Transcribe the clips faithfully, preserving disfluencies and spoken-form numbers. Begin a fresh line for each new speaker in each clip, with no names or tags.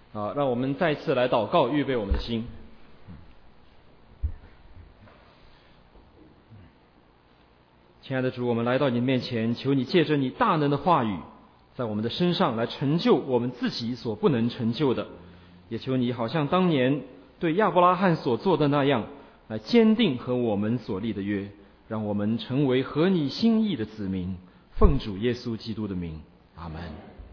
啊，让我们再次来祷告，预备我们的心。亲爱的主，我们来到你面前，求你借着你大能的话语，在我们的身上来成就我们自己所不能成就的，也求你好像当年对亚伯拉罕所做的那样，来坚定和我们所立的约，让我们成为合你心意的子民。奉主耶稣基督的名，阿们。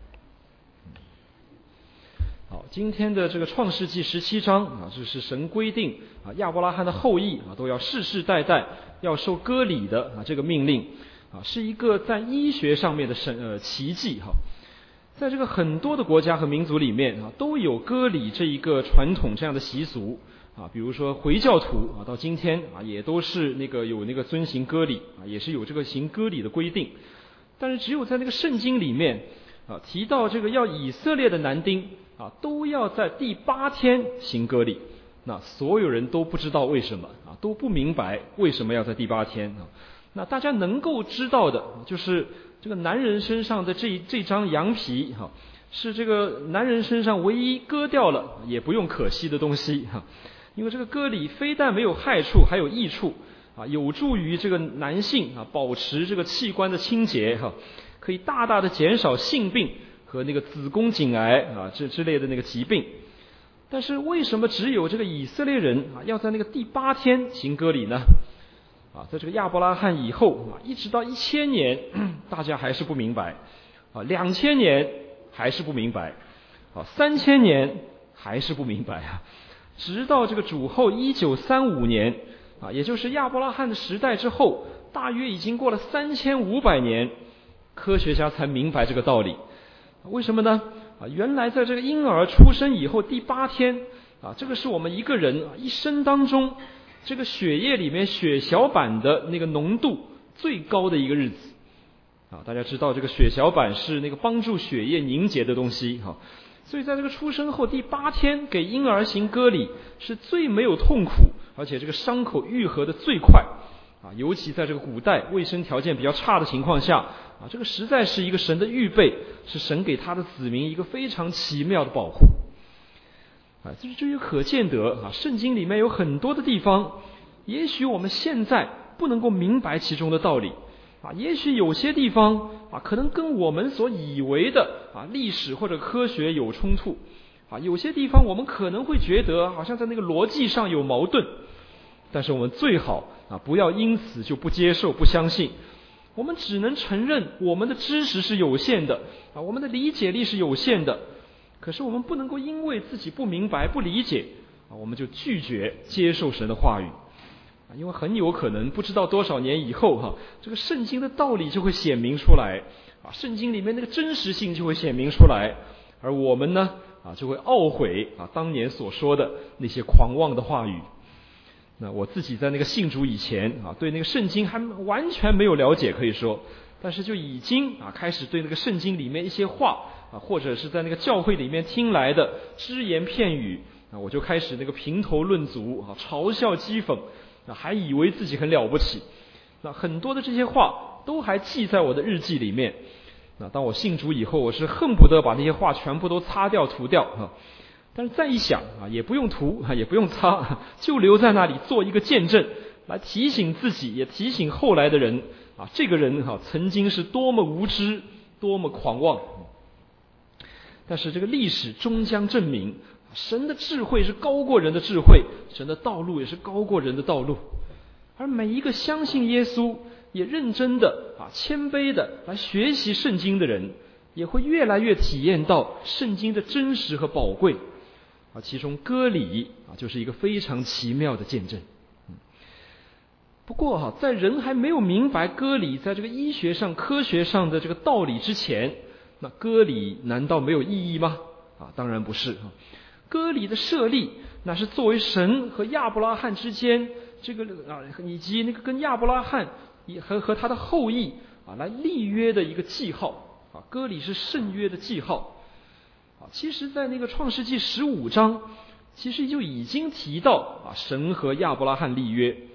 好，今天的这个创世纪十七章啊，这是神规定啊，亚伯拉罕的后裔啊都要世世代代要受割礼的啊这个命令啊，是一个在医学上面的神呃奇迹哈。在这个很多的国家和民族里面啊，都有割礼这一个传统这样的习俗啊，比如说回教徒啊，到今天啊也都是那个有那个遵行割礼啊，也是有这个行割礼的规定。但是只有在那个圣经里面啊提到这个要以色列的男丁啊，都要在第八天行割礼，那所有人都不知道为什么啊，都不明白为什么要在第八天啊。那大家能够知道的，就是这个男人身上的这这张羊皮哈，是这个男人身上唯一割掉了也不用可惜的东西哈。因为这个割礼非但没有害处，还有益处啊，有助于这个男性啊保持这个器官的清洁哈，可以大大的减少性病和那个子宫颈癌啊这之类的那个疾病。但是为什么只有这个以色列人啊要在那个第八天行割礼呢？啊，在这个亚伯拉罕以后啊，一直到一千年，大家还是不明白啊，两千年还是不明白啊，三千年还是不明白啊，直到这个主后一九三五年啊，也就是亚伯拉罕的时代之后，大约已经过了三千五百年，科学家才明白这个道理。为什么呢？啊，原来在这个婴儿出生以后第八天啊，这个是我们一个人一生当中这个血液里面血小板的那个浓度最高的一个日子啊。大家知道这个血小板是那个帮助血液凝结的东西哈，所以在这个出生后第八天给婴儿行割礼是最没有痛苦，而且这个伤口愈合的最快啊，尤其在这个古代卫生条件比较差的情况下啊，这个实在是一个神的预备，是神给他的子民一个非常奇妙的保护啊。这就有可见得啊，圣经里面有很多的地方，也许我们现在不能够明白其中的道理啊，也许有些地方啊，可能跟我们所以为的啊历史或者科学有冲突啊，有些地方我们可能会觉得好像在那个逻辑上有矛盾，但是我们最好啊不要因此就不接受不相信。我们只能承认我们的知识是有限的啊，我们的理解力是有限的，可是我们不能够因为自己不明白不理解啊，我们就拒绝接受神的话语啊，因为很有可能不知道多少年以后哈，这个圣经的道理就会显明出来啊，圣经里面那个真实性就会显明出来，而我们呢啊就会懊悔啊当年所说的那些狂妄的话语。那我自己在那个信主以前啊，对那个圣经还完全没有了解，可以说，但是就已经啊开始对那个圣经里面一些话啊，或者是在那个教会里面听来的只言片语啊，我就开始那个评头论足啊，嘲笑讥讽啊，还以为自己很了不起。那很多的这些话都还记在我的日记里面。那当我信主以后，我是恨不得把那些话全部都擦掉涂掉啊。但是再一想啊，也不用涂啊，也不用擦，就留在那里做一个见证，来提醒自己，也提醒后来的人啊，这个人哈曾经是多么无知，多么狂妄。但是这个历史终将证明，神的智慧是高过人的智慧，神的道路也是高过人的道路。而每一个相信耶稣，也认真的啊、谦卑的来学习圣经的人，也会越来越体验到圣经的真实和宝贵。啊，其中割礼啊，就是一个非常奇妙的见证。嗯、不过哈、啊，在人还没有明白割礼在这个医学上、科学上的这个道理之前，那割礼难道没有意义吗？啊，当然不是啊。割礼的设立，那是作为神和亚伯拉罕之间这个啊，以及那个跟亚伯拉罕和和他的后裔啊来立约的一个记号啊。割礼是圣约的记号。啊，其实在那个创世纪十五章，其实就已经提到啊，神和亚伯拉罕立约。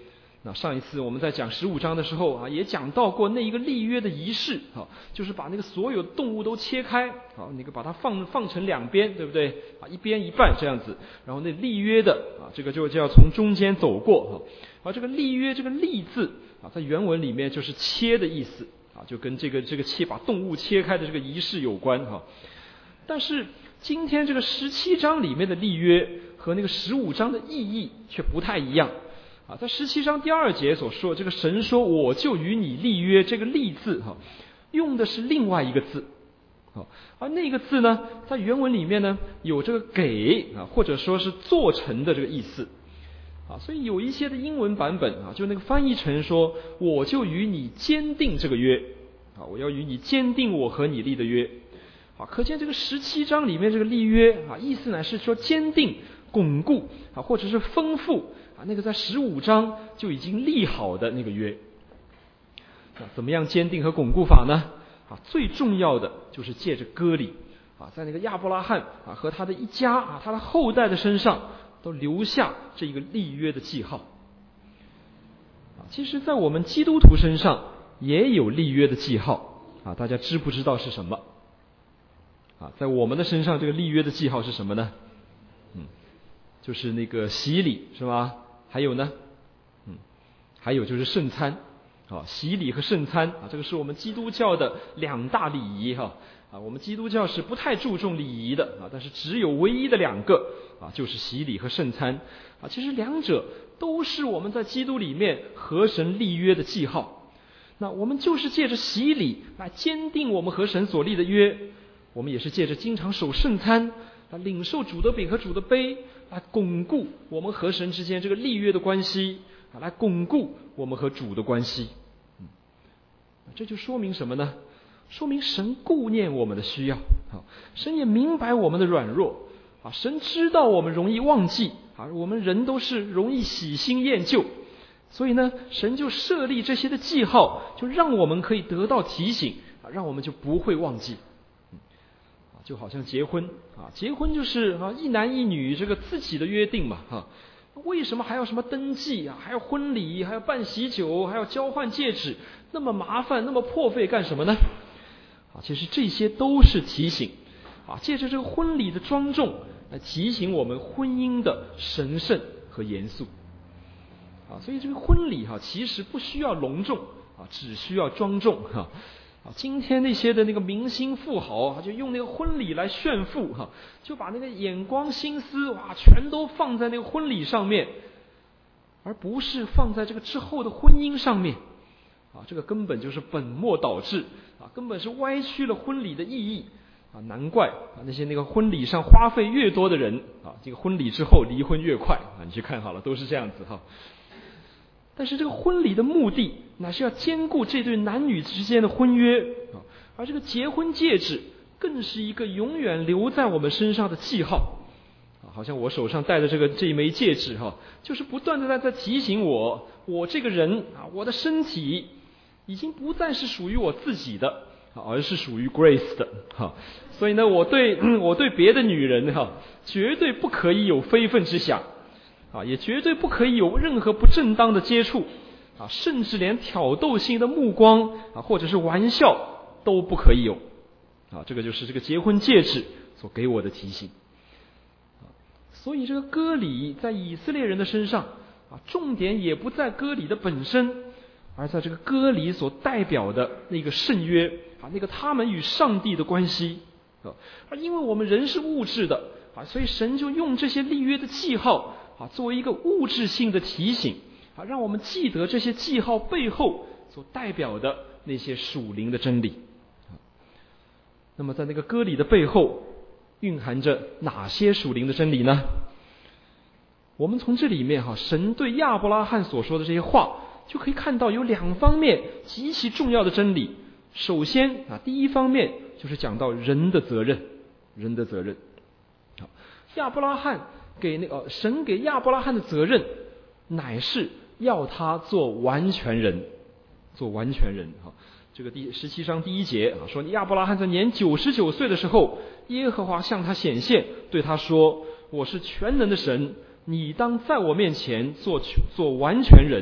那上一次我们在讲十五章的时候啊，也讲到过那一个立约的仪式啊，就是把那个所有动物都切开啊，那个把它放放成两边，对不对啊？一边一半这样子，然后那立约的啊，这个就就要从中间走过啊。而这个立约这个立字啊，在原文里面就是切的意思啊，就跟这个这个切把动物切开的这个仪式有关哈。但是今天这个十七章里面的立约和那个十五章的意义却不太一样。啊，在十七章第二节所说，这个神说我就与你立约，这个立字哈，用的是另外一个字，好，而那个字呢，在原文里面呢有这个给啊，或者说是做成的这个意思，啊，所以有一些的英文版本啊，就那个翻译成说我就与你坚定这个约，啊，我要与你坚定我和你立的约，啊，可见这个十七章里面这个立约啊，意思乃是说坚定、巩固啊，或者是丰富。啊，那个在十五章就已经立好的那个约，那怎么样坚定和巩固法呢？啊，最重要的就是借着割礼啊，在那个亚伯拉罕啊和他的一家啊，他的后代的身上都留下这一个立约的记号。啊，其实，在我们基督徒身上也有立约的记号啊，大家知不知道是什么？啊，在我们的身上这个立约的记号是什么呢？嗯，就是那个洗礼，是吧？还有呢，嗯，还有就是圣餐，啊，洗礼和圣餐啊，这个是我们基督教的两大礼仪哈，啊，我们基督教是不太注重礼仪的啊，但是只有唯一的两个啊，就是洗礼和圣餐啊，其实两者都是我们在基督里面和神立约的记号。那我们就是借着洗礼来坚定我们和神所立的约，我们也是借着经常守圣餐来领受主的饼和主的杯，来巩固我们和神之间这个立约的关系，来巩固我们和主的关系。嗯，这就说明什么呢？说明神顾念我们的需要，神也明白我们的软弱，神知道我们容易忘记，我们人都是容易喜新厌旧，所以呢，神就设立这些的记号，就让我们可以得到提醒，让我们就不会忘记。就好像结婚啊，结婚就是啊一男一女这个自己的约定嘛，哈，为什么还要什么登记啊，还要婚礼，还要办喜酒，还要交换戒指，那么麻烦，那么破费干什么呢？啊，其实这些都是提醒啊，借着这个婚礼的庄重来提醒我们婚姻的神圣和严肃啊，所以这个婚礼哈，其实不需要隆重啊，只需要庄重哈。啊，今天那些的那个明星富豪啊，就用那个婚礼来炫富哈，就把那个眼光心思哇，全都放在那个婚礼上面，而不是放在这个之后的婚姻上面啊，这个根本就是本末倒置啊，根本是歪曲了婚礼的意义啊，难怪啊那些那个婚礼上花费越多的人啊，这个婚礼之后离婚越快啊，你去看好了，都是这样子哈。但是这个婚礼的目的乃是要兼顾这对男女之间的婚约，而这个结婚戒指更是一个永远留在我们身上的记号。好像我手上戴的这个这一枚戒指哈，就是不断的在在提醒我，我这个人啊，我的身体已经不再是属于我自己的，而是属于 Grace 的哈。所以呢，我对、嗯、我对别的女人哈，绝对不可以有非分之想。啊，也绝对不可以有任何不正当的接触啊，甚至连挑逗性的目光啊，或者是玩笑都不可以有啊。这个就是这个结婚戒指所给我的提醒啊。所以这个割礼在以色列人的身上啊，重点也不在割礼的本身，而在这个割礼所代表的那个圣约啊，那个他们与上帝的关系啊。而因为我们人是物质的啊，所以神就用这些立约的记号啊，作为一个物质性的提醒啊，让我们记得这些记号背后所代表的那些属灵的真理。那么在那个割礼的背后蕴含着哪些属灵的真理呢？我们从这里面哈，神对亚伯拉罕所说的这些话，就可以看到有两方面极其重要的真理。首先啊，第一方面就是讲到人的责任，人的责任。好，亚伯拉罕给那个神给亚伯拉罕的责任，乃是要他做完全人，做完全人哈。这个第十七章第一节啊，说亚伯拉罕在年九十九岁的时候，耶和华向他显现，对他说：“我是全能的神，你当在我面前做做完全人，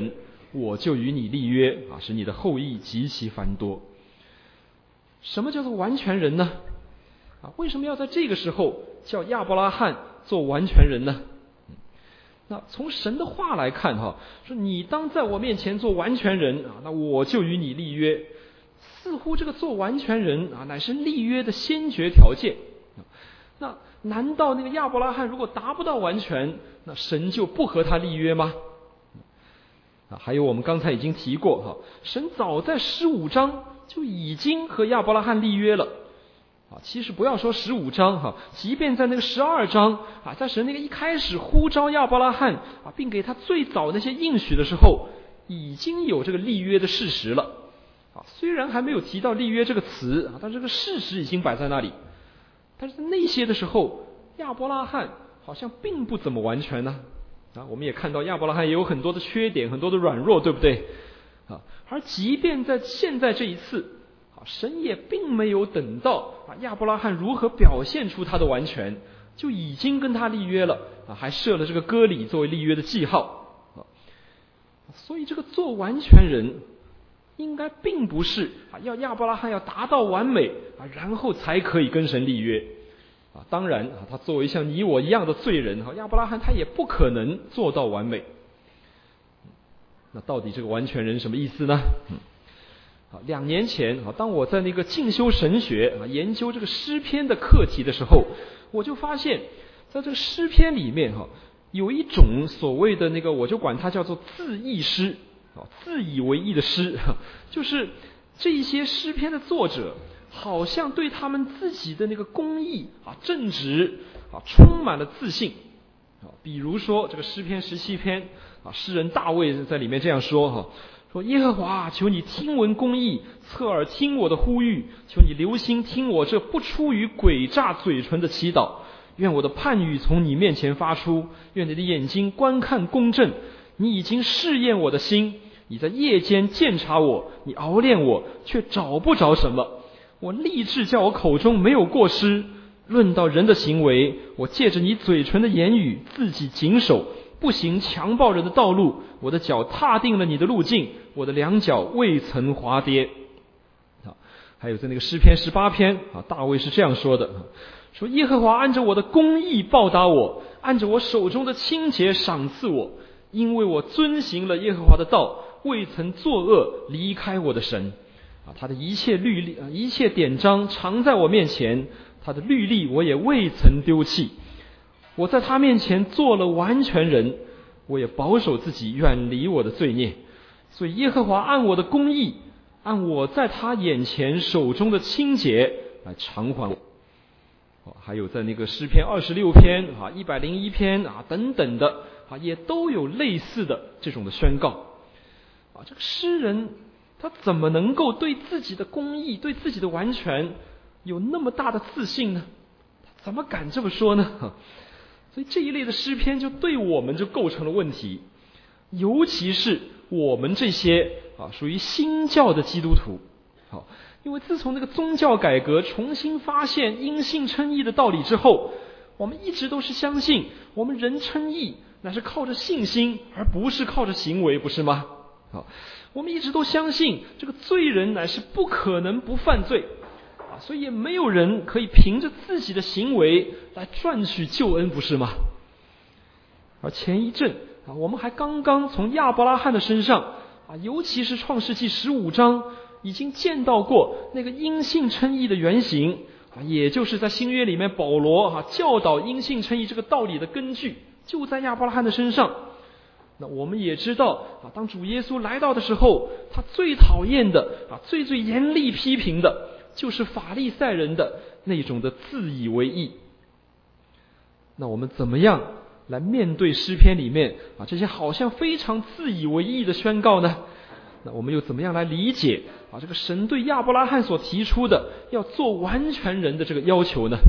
我就与你立约啊，使你的后裔极其繁多。什么叫做完全人呢？啊，为什么要在这个时候叫亚伯拉罕做完全人呢？那从神的话来看哈，说你当在我面前做完全人啊，那我就与你立约。似乎这个做完全人啊，乃是立约的先决条件。那难道那个亚伯拉罕如果达不到完全，那神就不和他立约吗？啊，还有我们刚才已经提过哈，神早在十五章就已经和亚伯拉罕立约了。啊，其实不要说十五章哈，即便在那个十二章啊，在神那个一开始呼召亚伯拉罕啊，并给他最早那些应许的时候，已经有这个立约的事实了。啊，虽然还没有提到立约这个词啊，但这个事实已经摆在那里。但是在那些的时候，亚伯拉罕好像并不怎么完全呢。啊，我们也看到亚伯拉罕也有很多的缺点，很多的软弱，对不对？啊，而即便在现在这一次。神也并没有等到啊亚伯拉罕如何表现出他的完全，就已经跟他立约了啊，还设了这个割礼作为立约的记号啊。所以这个做完全人，应该并不是啊要亚伯拉罕要达到完美啊，然后才可以跟神立约啊。当然啊，他作为像你我一样的罪人哈，亚伯拉罕他也不可能做到完美。那到底这个完全人什么意思呢？嗯啊，两年前啊，当我在那个进修神学啊，研究这个诗篇的课题的时候，我就发现，在这个诗篇里面哈，有一种所谓的那个，我就管它叫做自义诗啊，自以为意的诗，就是这一些诗篇的作者，好像对他们自己的那个公义啊、正直啊，充满了自信啊。比如说这个诗篇十七篇啊，诗人大卫在里面这样说哈。说耶和华，求你听闻公义，侧耳听我的呼吁，求你留心听我这不出于诡诈嘴唇的祈祷。愿我的判语从你面前发出，愿你的眼睛观看公正。你已经试验我的心，你在夜间鉴察我，你熬炼我，却找不着什么。我立志叫我口中没有过失。论到人的行为，我借着你嘴唇的言语，自己谨守，不行强暴人的道路。我的脚踏定了你的路径，我的两脚未曾滑跌。啊，还有在那个诗篇十八篇啊，大卫是这样说的：说耶和华按着我的公义报答我，按着我手中的清洁赏赐我，因为我遵行了耶和华的道，未曾作恶，离开我的神。啊，他的一切律例、一切典章常在我面前，他的律例我也未曾丢弃。我在他面前做了完全人，我也保守自己远离我的罪孽。所以耶和华按我的公义，按我在他眼前手中的清洁来偿还我。哦，还有在那个诗篇二十六篇啊、一百零一篇啊等等的啊，也都有类似的这种的宣告。啊，这个诗人他怎么能够对自己的公义、对自己的完全有那么大的自信呢？他怎么敢这么说呢？所以这一类的诗篇就对我们就构成了问题，尤其是我们这些啊属于新教的基督徒。好，因为自从那个宗教改革重新发现因信称义的道理之后，我们一直都是相信我们人称义乃是靠着信心，而不是靠着行为，不是吗？好，我们一直都相信这个罪人乃是不可能不犯罪。所以也没有人可以凭着自己的行为来赚取救恩，不是吗？而前一阵啊，我们还刚刚从亚伯拉罕的身上啊，尤其是创世纪十五章，已经见到过那个因信称义的原型啊，也就是在新约里面保罗啊教导因信称义这个道理的根据，就在亚伯拉罕的身上。那我们也知道啊，当主耶稣来到的时候，他最讨厌的啊，最最严厉批评的，就是法利赛人的那种的自以为意。那我们怎么样来面对诗篇里面啊这些好像非常自以为意的宣告呢？那我们又怎么样来理解啊这个神对亚伯拉罕所提出的要做完全人的这个要求呢？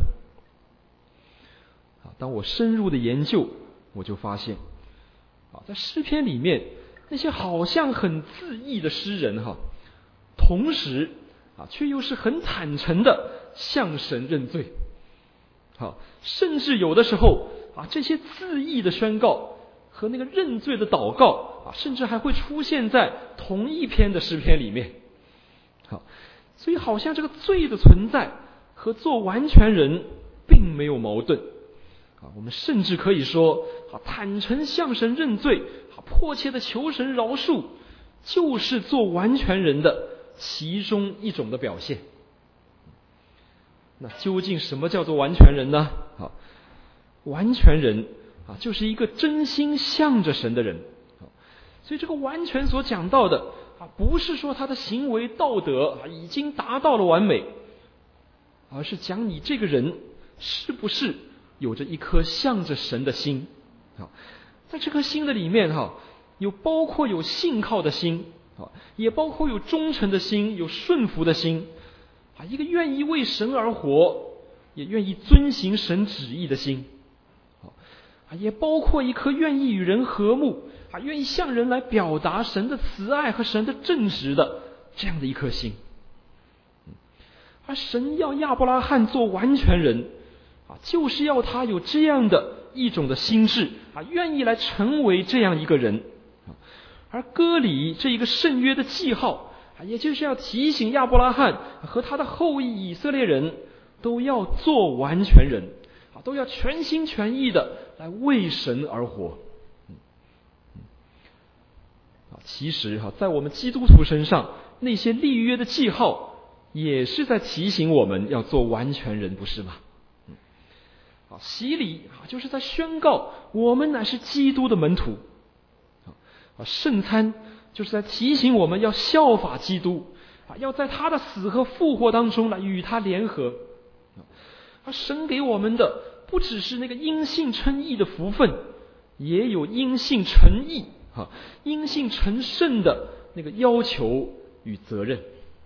啊，当我深入的研究，我就发现啊，在诗篇里面那些好像很自义的诗人哈，同时啊，却又是很坦诚的向神认罪。好，甚至有的时候啊，这些自义的宣告和那个认罪的祷告啊，甚至还会出现在同一篇的诗篇里面。好，所以好像这个罪的存在和做完全人并没有矛盾啊。我们甚至可以说，啊，坦诚向神认罪，啊，迫切的求神饶恕，就是做完全人的其中一种的表现。那究竟什么叫做完全人呢？好，完全人啊，就是一个真心向着神的人。所以这个完全所讲到的啊，不是说他的行为道德啊已经达到了完美，而是讲你这个人是不是有着一颗向着神的心啊。在这颗心的里面哈，有包括有信靠的心啊，也包括有忠诚的心，有顺服的心啊，一个愿意为神而活，也愿意遵行神旨意的心啊，也包括一颗愿意与人和睦啊，愿意向人来表达神的慈爱和神的正直的这样的一颗心。而神要亚伯拉罕做完全人啊，就是要他有这样的一种的心智啊，愿意来成为这样一个人。而割礼这一个圣约的记号啊，也就是要提醒亚伯拉罕和他的后裔以色列人都要做完全人啊，都要全心全意的来为神而活。其实哈，在我们基督徒身上，那些立约的记号也是在提醒我们要做完全人，不是吗？啊，洗礼啊，就是在宣告我们乃是基督的门徒。啊，圣餐就是在提醒我们要效法基督啊，要在他的死和复活当中来与他联合。而神给我们的不只是那个因信称义的福分，也有因信称义啊，因信成圣的那个要求与责任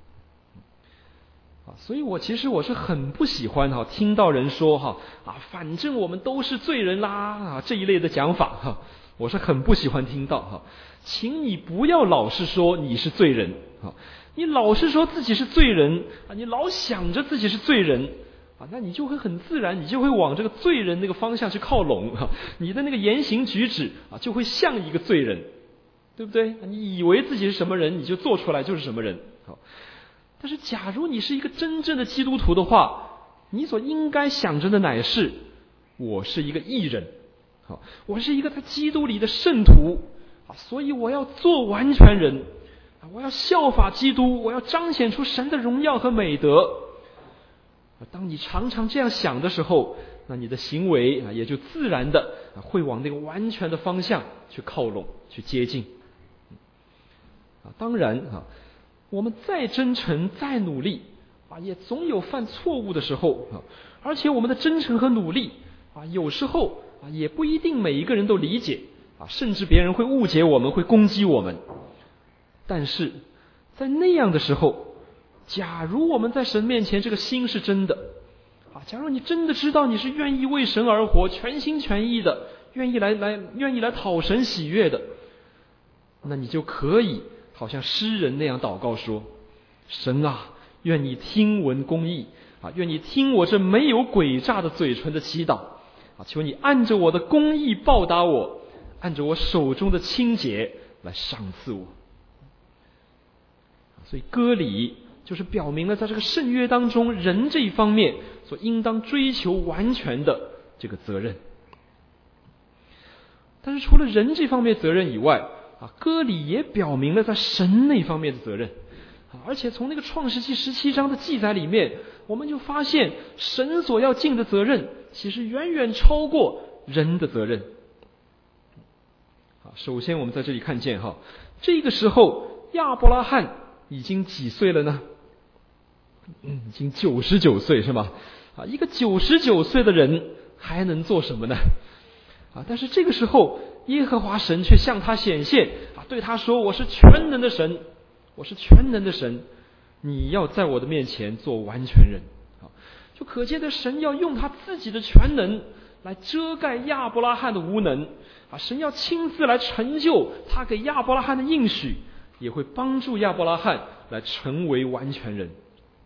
啊。所以我其实我是很不喜欢哈，听到人说哈啊，反正我们都是罪人啦啊这一类的讲法哈，我是很不喜欢听到哈。请你不要老是说你是罪人啊，你老是说自己是罪人啊，你老想着自己是罪人啊，那你就会很自然，你就会往这个罪人那个方向去靠拢啊，你的那个言行举止啊，就会像一个罪人，对不对？你以为自己是什么人，你就做出来就是什么人。好，但是假如你是一个真正的基督徒的话，你所应该想着的乃是，我是一个义人，好，我是一个在基督里的圣徒啊，所以我要做完全人啊，我要效法基督，我要彰显出神的荣耀和美德。当你常常这样想的时候，那你的行为啊也就自然的会往那个完全的方向去靠拢，去接近。啊，当然啊，我们再真诚再努力啊，也总有犯错误的时候啊，而且我们的真诚和努力啊，有时候啊也不一定每一个人都理解啊，甚至别人会误解我们，会攻击我们。但是在那样的时候，假如我们在神面前这个心是真的啊，假如你真的知道你是愿意为神而活，全心全意的愿意来来愿意来讨神喜悦的，那你就可以好像诗人那样祷告说，神啊，愿你听闻公义啊，愿你听我这没有诡诈的嘴唇的祈祷啊，求你按着我的公义报答我，按着我手中的清洁来赏赐我。所以割礼就是表明了在这个圣约当中，人这一方面所应当追求完全的这个责任。但是除了人这方面责任以外啊，割礼也表明了在神那方面的责任。而且从那个创世纪十七章的记载里面，我们就发现神所要尽的责任其实远远超过人的责任。首先我们在这里看见哈，这个时候亚伯拉罕已经几岁了呢？嗯，已经九十九岁是吗？啊，一个九十九岁的人还能做什么呢？啊，但是这个时候耶和华神却向他显现啊，对他说：“我是全能的神，我是全能的神，你要在我的面前做完全人。”啊，就可见的神要用他自己的全能来遮盖亚伯拉罕的无能啊，神要亲自来成就他给亚伯拉罕的应许，也会帮助亚伯拉罕来成为完全人。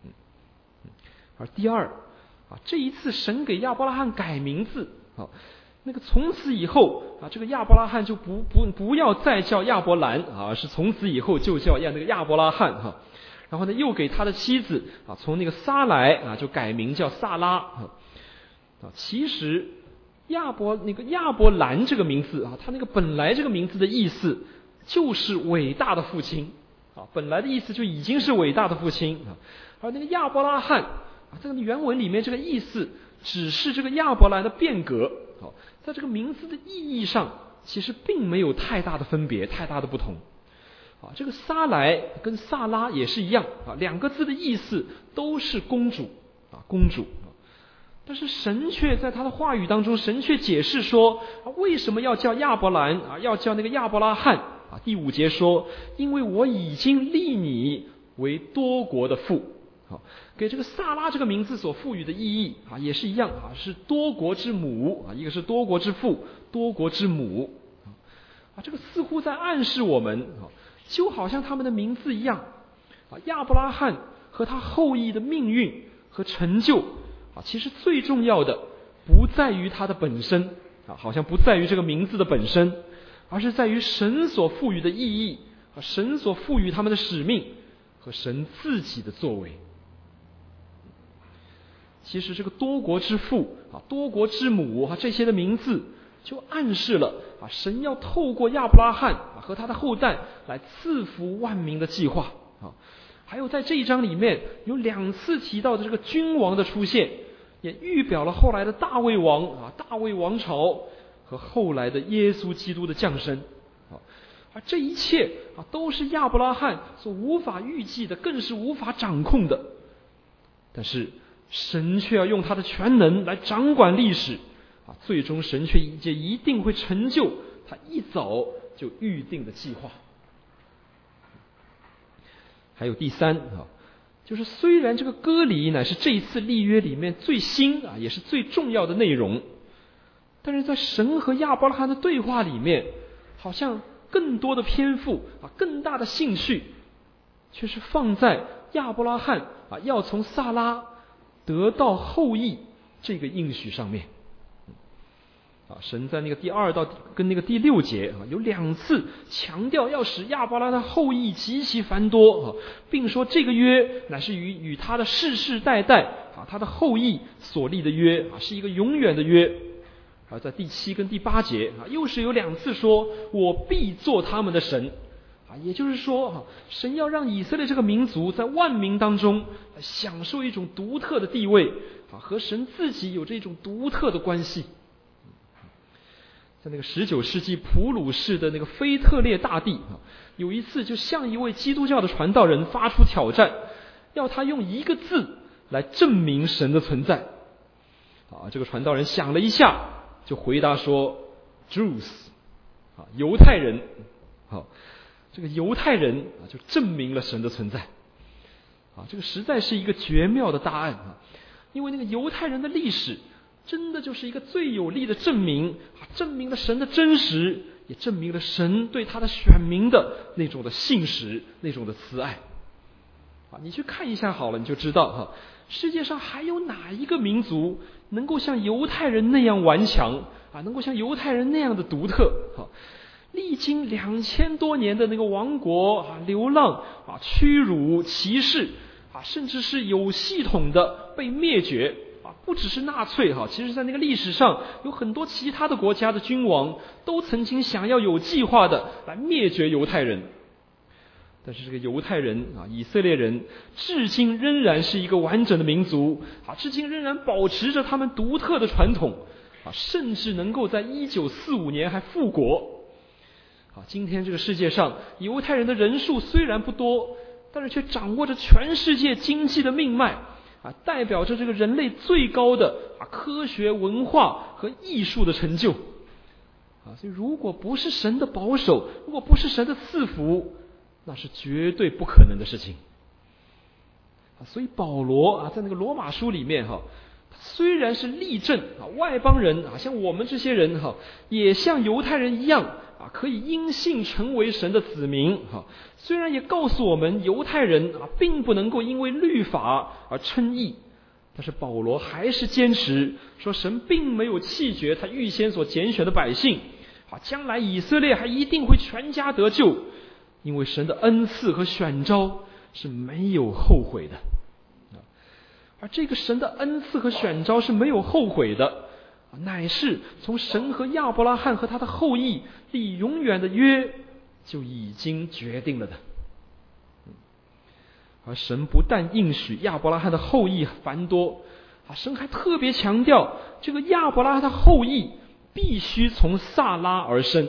而第二啊，这一次神给亚伯拉罕改名字啊， 那个从此以后啊，这个亚伯拉罕就不不不要再叫亚伯兰啊，是从此以后就叫亚那个亚伯拉罕哈。然后呢，又给他的妻子啊，从那个撒来啊，就改名叫撒拉啊。啊，其实亚伯那个亚伯兰这个名字啊，他那个本来这个名字的意思就是伟大的父亲啊，本来的意思就已经是伟大的父亲啊。而那个亚伯拉罕啊，这个原文里面这个意思只是这个亚伯兰的变革啊，在这个名字的意义上，其实并没有太大的分别，太大的不同。啊，这个撒来跟萨拉也是一样啊，两个字的意思都是公主啊，公主。但是神却在他的话语当中，神却解释说，啊，为什么要叫亚伯兰啊，要叫那个亚伯拉罕啊？第五节说，因为我已经立你为多国的父。好，给这个萨拉这个名字所赋予的意义啊，也是一样啊，是多国之母啊，一个是多国之父，多国之母啊，这个似乎在暗示我们啊。就好像他们的名字一样啊，亚伯拉罕和他后裔的命运和成就啊，其实最重要的不在于他的本身啊，好像不在于这个名字的本身，而是在于神所赋予的意义啊，神所赋予他们的使命和神自己的作为。其实这个多国之父啊，多国之母啊，这些的名字就暗示了啊，神要透过亚伯拉罕啊和他的后代来赐福万民的计划啊。还有在这一章里面有两次提到的这个君王的出现，也预表了后来的大卫王啊，大卫王朝和后来的耶稣基督的降生啊。而这一切啊，都是亚伯拉罕所无法预计的，更是无法掌控的。但是神却要用他的全能来掌管历史。最终神却也一定会成就他一早就预定的计划。还有第三啊，就是虽然这个割礼乃是这一次立约里面最新啊，也是最重要的内容，但是在神和亚伯拉罕的对话里面，好像更多的篇幅啊，更大的兴趣却是放在亚伯拉罕啊要从萨拉得到后裔这个应许上面。啊，神在那个第二到跟那个第六节啊，有两次强调要使亚伯拉罕的后裔极其繁多啊，并说这个约乃是与与他的世世代代啊，他的后裔所立的约啊，是一个永远的约。而在第七跟第八节啊，又是有两次说我必做他们的神啊，也就是说啊，神要让以色列这个民族在万民当中享受一种独特的地位啊，和神自己有着一种独特的关系。在那个十九世纪普鲁士的那个腓特烈大帝啊，有一次就向一位基督教的传道人发出挑战，要他用一个字来证明神的存在。啊，这个传道人想了一下，就回答说 Jews 啊，犹太人。好，这个犹太人啊，就证明了神的存在。啊，这个实在是一个绝妙的答案啊，因为那个犹太人的历史真的就是一个最有力的证明啊，证明了神的真实，也证明了神对他的选民的那种的信实，那种的慈爱。啊，你去看一下好了，你就知道哈，世界上还有哪一个民族能够像犹太人那样顽强啊，能够像犹太人那样的独特？哈，历经两千多年的那个亡国啊、流浪啊、屈辱、歧视啊，甚至是有系统的被灭绝。不只是纳粹哈，其实在那个历史上有很多其他的国家的君王都曾经想要有计划的来灭绝犹太人，但是这个犹太人啊，以色列人至今仍然是一个完整的民族啊，至今仍然保持着他们独特的传统啊，甚至能够在一九四五年还复国啊。今天这个世界上犹太人的人数虽然不多，但是却掌握着全世界经济的命脉啊，代表着这个人类最高的啊科学、文化和艺术的成就啊。所以，如果不是神的保守，如果不是神的赐福，那是绝对不可能的事情啊。所以保罗啊，在那个罗马书里面哈，虽然是例证啊，外邦人啊，像我们这些人哈，也像犹太人一样啊，可以因信成为神的子民哈。虽然也告诉我们犹太人啊，并不能够因为律法而称义， 但是保罗还是坚持说，神并没有弃绝他预先所拣选的百姓，啊，将来以色列还一定会全家得救，因为神的恩赐和选召是没有后悔的。而这个神的恩赐和选召是没有后悔的，乃是从神和亚伯拉罕和他的后裔立永远的约就已经决定了的。而神不但应许亚伯拉罕的后裔繁多，啊，神还特别强调这个亚伯拉罕的后裔必须从撒拉而生。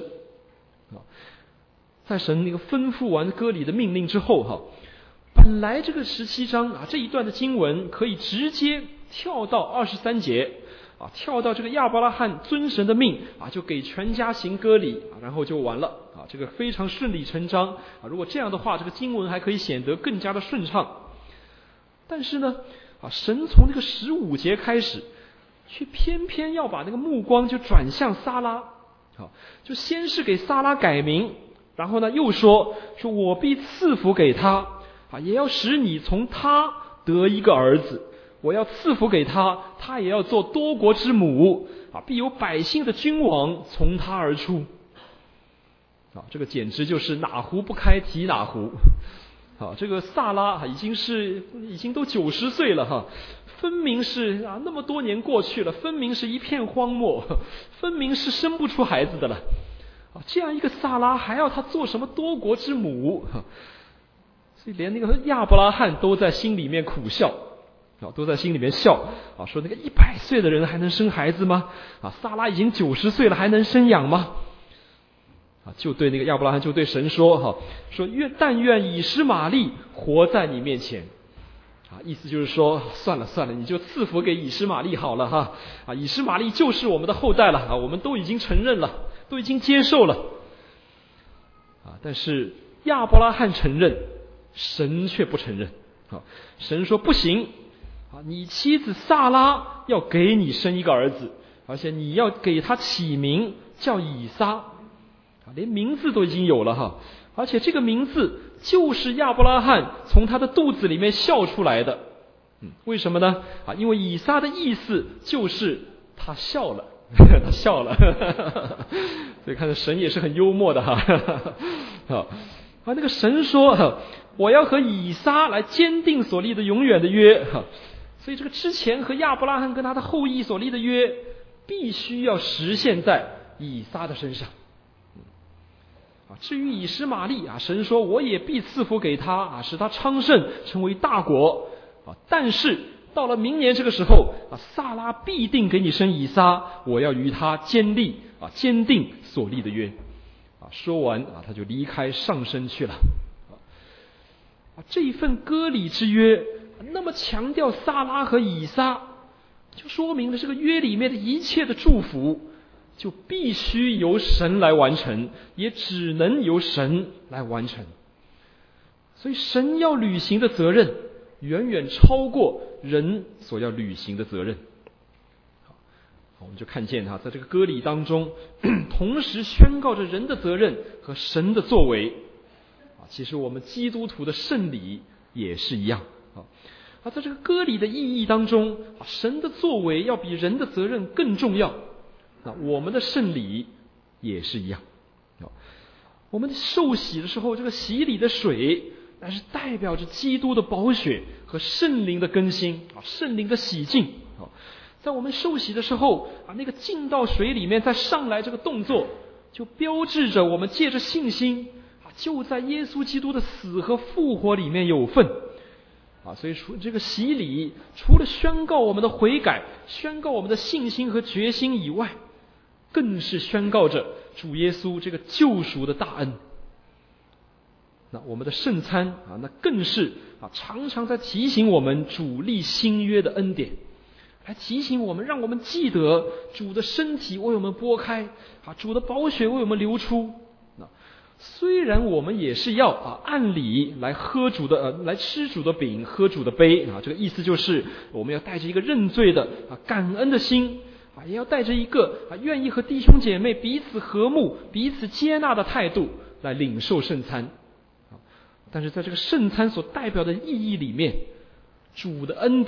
在神那个吩咐完割礼的命令之后，哈，本来这个十七章啊这一段的经文可以直接跳到二十三节。啊，跳到这个亚伯拉罕遵神的命啊，就给全家行割礼啊，然后就完了啊，这个非常顺理成章啊。如果这样的话，这个经文还可以显得更加的顺畅。但是呢，啊，神从这个十五节开始，却偏偏要把那个目光就转向撒拉，啊，就先是给撒拉改名，然后呢又说说我必赐福给他啊，也要使你从他得一个儿子。我要赐福给他，他也要做多国之母啊！必有百姓的君王从他而出啊！这个简直就是哪壶不开提哪壶啊！这个撒拉已经是已经都九十岁了哈，分明是啊那么多年过去了，分明是一片荒漠，分明是生不出孩子的了啊！这样一个撒拉还要他做什么多国之母？所以连那个亚伯拉罕都在心里面苦笑。啊，都在心里面笑啊，说那个一百岁的人还能生孩子吗？啊，撒拉已经九十岁了，还能生养吗？啊，就对那个亚伯拉罕就对神说哈，说愿但愿以实玛利活在你面前。啊，意思就是说，算了算了，你就赐福给以实玛利好了哈。啊，以实玛利就是我们的后代了啊，我们都已经承认了，都已经接受了。啊，但是亚伯拉罕承认，神却不承认。啊，神说不行。啊，你妻子撒拉要给你生一个儿子，而且你要给他起名叫以撒，啊，连名字都已经有了哈，而且这个名字就是亚伯拉罕从他的肚子里面笑出来的。嗯，为什么呢？啊，因为以撒的意思就是他笑了，他笑了，所以看着神也是很幽默的哈。好，啊，那个神说，我要和以撒来坚定所立的永远的约哈。所以这个之前和亚伯拉罕跟他的后裔所立的约，必须要实现在以撒的身上。啊，至于以实玛利啊，神说我也必赐福给他啊，使他昌盛，成为大国啊。但是到了明年这个时候啊，撒拉必定给你生以撒，我要与他坚立啊，坚定所立的约。啊，说完啊，他就离开上升去了。啊，这一份割礼之约。那么强调撒拉和以撒，就说明了这个约里面的一切的祝福，就必须由神来完成，也只能由神来完成。所以神要履行的责任，远远超过人所要履行的责任。好，我们就看见他在这个割礼当中，同时宣告着人的责任和神的作为。啊，其实我们基督徒的圣礼也是一样。而在这个割礼的意义当中，神的作为要比人的责任更重要。那我们的圣礼也是一样。我们受洗的时候，这个洗礼的水，那是代表着基督的宝血和圣灵的更新啊，圣灵的洗净啊。在我们受洗的时候啊，那个进到水里面再上来这个动作，就标志着我们借着信心啊，就在耶稣基督的死和复活里面有份。啊，所以除这个洗礼，除了宣告我们的悔改、宣告我们的信心和决心以外，更是宣告着主耶稣这个救赎的大恩。那我们的圣餐啊，那更是啊，常常在提醒我们主立新约的恩典，来提醒我们，让我们记得主的身体为我们拨开啊，主的宝血为我们流出。虽然我们也是要啊按理来喝主的呃来吃主的饼喝主的杯啊，这个意思就是我们要带着一个认罪的啊感恩的心啊，也要带着一个啊愿意和弟兄姐妹彼此和睦彼此接纳的态度来领受圣餐啊。但是在这个圣餐所代表的意义里面，主的恩典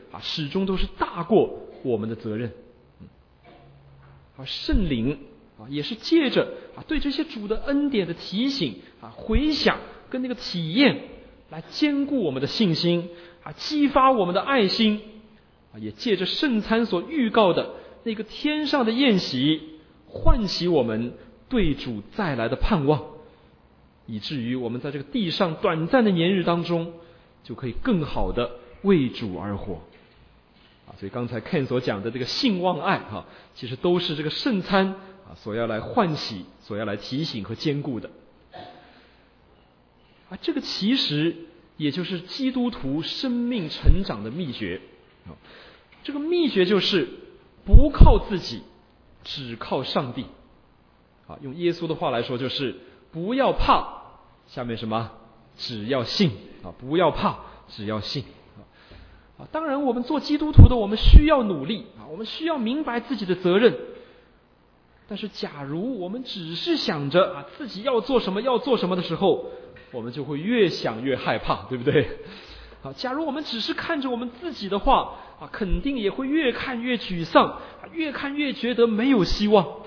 啊，始终都是大过我们的责任。而圣灵啊，也是借着啊对这些主的恩典的提醒啊、回想跟那个体验，来坚固我们的信心啊，激发我们的爱心啊，也借着圣餐所预告的那个天上的宴席，唤起我们对主再来的盼望，以至于我们在这个地上短暂的年日当中，就可以更好的为主而活。啊，所以刚才 Ken 所讲的这个信望爱哈、啊，其实都是这个圣餐啊所要来唤起、所要来提醒和坚固的。啊，这个其实也就是基督徒生命成长的秘诀啊。这个秘诀就是不靠自己，只靠上帝。啊，用耶稣的话来说，就是不要怕，下面什么？只要信啊！不要怕，只要信。啊，当然，我们做基督徒的，我们需要努力啊，我们需要明白自己的责任。但是，假如我们只是想着啊自己要做什么要做什么的时候，我们就会越想越害怕，对不对？啊，假如我们只是看着我们自己的话啊，肯定也会越看越沮丧，啊，越看越觉得没有希望。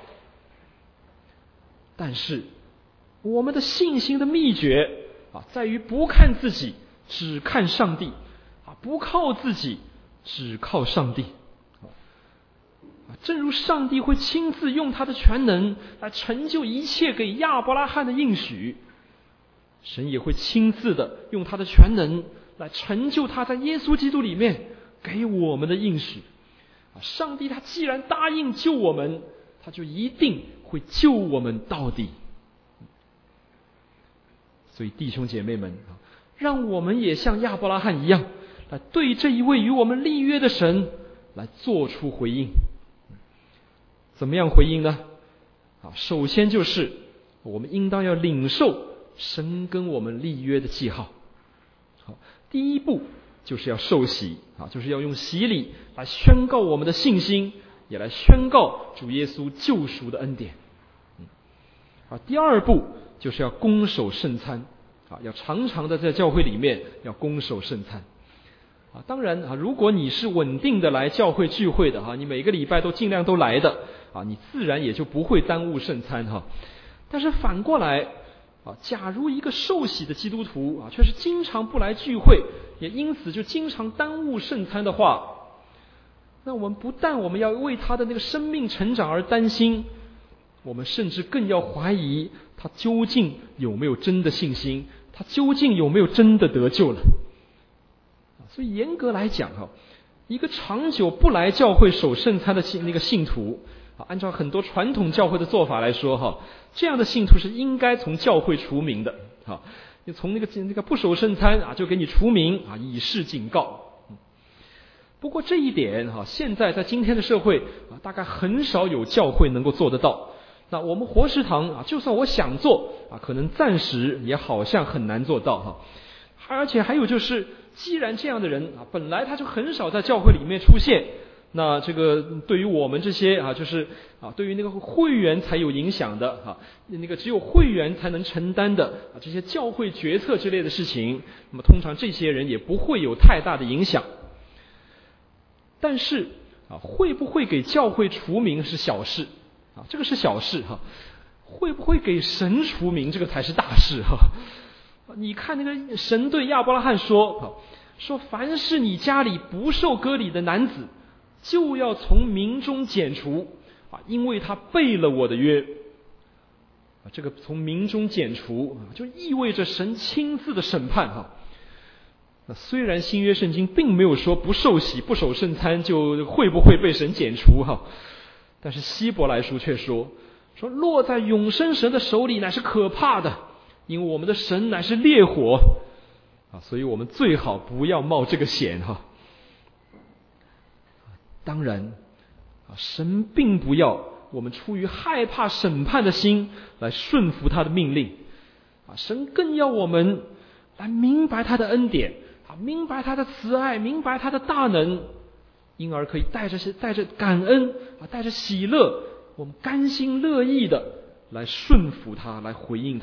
但是，我们的信心的秘诀啊，在于不看自己，只看上帝。不靠自己，只靠上帝。正如上帝会亲自用他的全能来成就一切给亚伯拉罕的应许，神也会亲自的用他的全能来成就他在耶稣基督里面给我们的应许。上帝他既然答应救我们，他就一定会救我们到底。所以弟兄姐妹们，让我们也像亚伯拉罕一样，来对这一位与我们立约的神来做出回应。怎么样回应呢？啊，首先就是我们应当要领受神跟我们立约的记号。好，第一步就是要受洗啊，就是要用洗礼来宣告我们的信心，也来宣告主耶稣救赎的恩典。嗯，啊，第二步就是要攻守圣餐啊，要常常的在教会里面要攻守圣餐。啊，当然啊，如果你是稳定的来教会聚会的哈，你每个礼拜都尽量都来的啊，你自然也就不会耽误圣餐哈。但是反过来啊，假如一个受洗的基督徒啊，却是经常不来聚会，也因此就经常耽误圣餐的话，那我们不但我们要为他的那个生命成长而担心，我们甚至更要怀疑他究竟有没有真的信心，他究竟有没有真的得救了。所以严格来讲哈，一个长久不来教会守圣餐的信那个信徒啊，按照很多传统教会的做法来说哈，这样的信徒是应该从教会除名的啊，你从那个那个不守圣餐啊，就给你除名啊，以示警告。不过这一点哈，现在在今天的社会啊，大概很少有教会能够做得到。那我们活石堂啊，就算我想做啊，可能暂时也好像很难做到哈。而且还有就是，既然这样的人啊，本来他就很少在教会里面出现，那这个对于我们这些啊，就是啊，对于那个会员才有影响的啊，那个只有会员才能承担的啊，这些教会决策之类的事情，那么通常这些人也不会有太大的影响。但是啊，会不会给教会除名是小事啊，这个是小事哈、啊，会不会给神除名，这个才是大事哈、啊。你看那个神对亚伯拉罕说，说凡是你家里不受割礼的男子，就要从民中剪除啊，因为他背了我的约。啊，这个从民中剪除啊，就意味着神亲自的审判哈。那虽然新约圣经并没有说不受洗、不守圣餐就会不会被神剪除哈，但是希伯来书却说，说落在永生神的手里乃是可怕的。因为我们的神乃是烈火啊，所以我们最好不要冒这个险哈。当然啊，神并不要我们出于害怕审判的心来顺服他的命令啊，神更要我们来明白他的恩典啊，明白他的慈爱，明白他的大能，因而可以带着带着感恩啊，带着喜乐，我们甘心乐意的来顺服他，来回应他。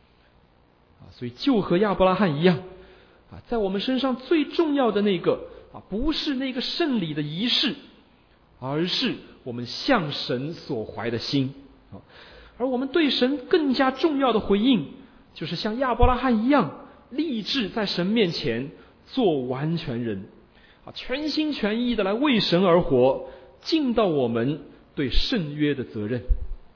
啊，所以就和亚伯拉罕一样啊，在我们身上最重要的那个啊啊，不是那个圣礼的仪式，而是我们向神所怀的心。而我们对神更加重要的回应，就是像亚伯拉罕一样，立志在神面前做完全人，啊，全心全意的来为神而活，尽到我们对圣约的责任。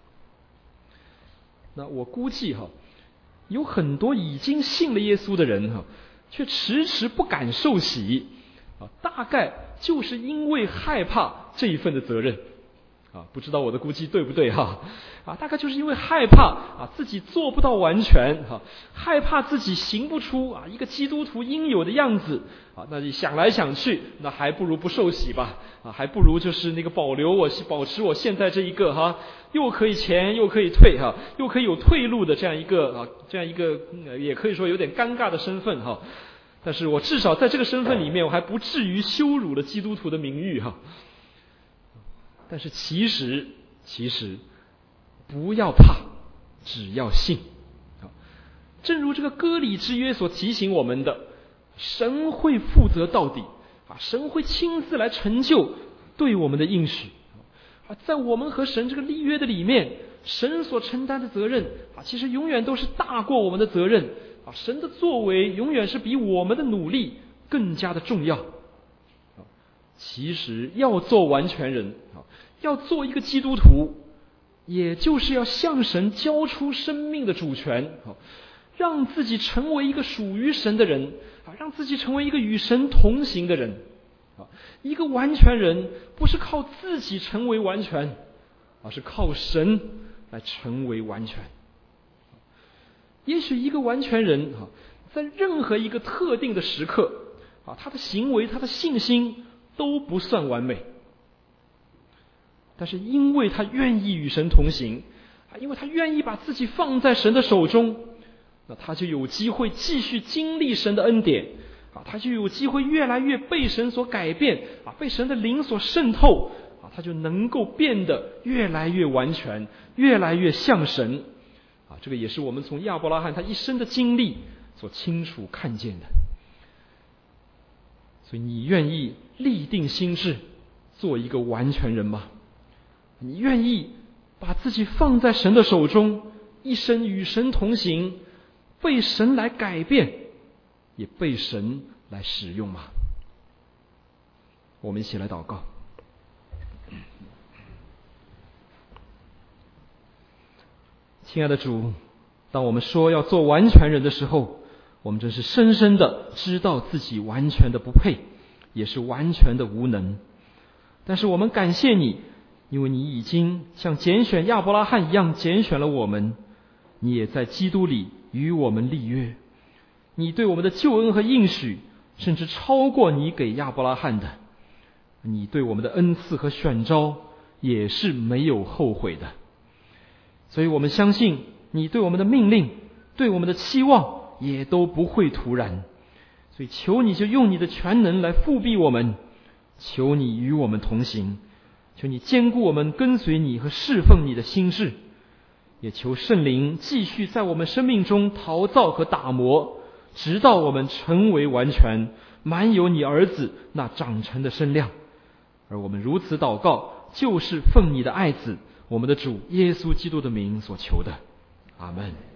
那我估计哈，有很多已经信了耶稣的人哈，却迟迟不敢受洗啊，大概就是因为害怕这一份的责任啊，不知道我的估计对不对哈？啊，大概就是因为害怕啊自己做不到完全哈，害怕自己行不出啊一个基督徒应有的样子啊，那你想来想去，那还不如不受洗吧啊，还不如就是那个保留我保持我现在这一个哈，又可以前又可以退哈，又可以有退路的这样一个啊这样一个、嗯、也可以说有点尴尬的身份哈，但是我至少在这个身份里面，我还不至于羞辱了基督徒的名誉哈。但是其实其实不要怕，只要信。正如这个割礼之约所提醒我们的，神会负责到底啊，神会亲自来成就对我们的应许啊，在我们和神这个立约的里面，神所承担的责任啊，其实永远都是大过我们的责任啊，神的作为永远是比我们的努力更加的重要。其实要做完全人啊，要做一个基督徒，也就是要向神交出生命的主权，让自己成为一个属于神的人，让自己成为一个与神同行的人。一个完全人不是靠自己成为完全，而是靠神来成为完全。也许一个完全人在任何一个特定的时刻，他的行为他的信心都不算完美，但是因为他愿意与神同行，因为他愿意把自己放在神的手中，那他就有机会继续经历神的恩典，他就有机会越来越被神所改变，被神的灵所渗透，他就能够变得越来越完全，越来越像神。这个也是我们从亚伯拉罕他一生的经历所清楚看见的。所以你愿意立定心志做一个完全人吗？你愿意把自己放在神的手中，一生与神同行，被神来改变，也被神来使用吗？我们一起来祷告。亲爱的主，当我们说要做完全人的时候，我们真是深深的知道自己完全的不配，也是完全的无能。但是我们感谢你，因为你已经像拣选亚伯拉罕一样拣选了我们，你也在基督里与我们立约，你对我们的救恩和应许甚至超过你给亚伯拉罕的，你对我们的恩赐和选召也是没有后悔的。所以我们相信你对我们的命令，对我们的期望也都不会突然。所以求你就用你的全能来复庇我们，求你与我们同行，求你坚固我们跟随你和侍奉你的心志，也求圣灵继续在我们生命中陶造和打磨，直到我们成为完全，满有你儿子那长成的身量。而我们如此祷告，就是奉你的爱子我们的主耶稣基督的名所求的。阿们。